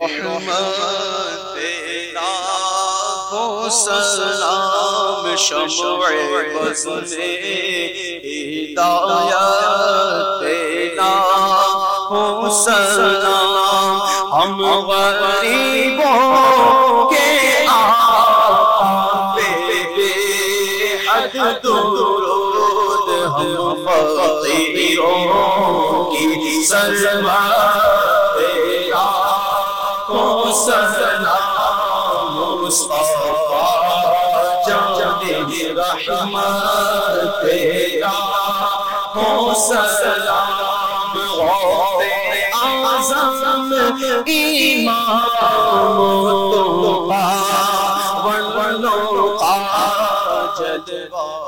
रहमत तेरा हो सलाम शम्अ बज़्म हिदायत तेरा हो सलाम हम गरीबों के आका पे बेहद दुरूद हम फ़कीरों की सरमत तेरा हो सलाम मुस्तफ़ा जाने रहमत तेरा हो सलाम गौसे आज़म इमाम तुक़ा वलो का जलवा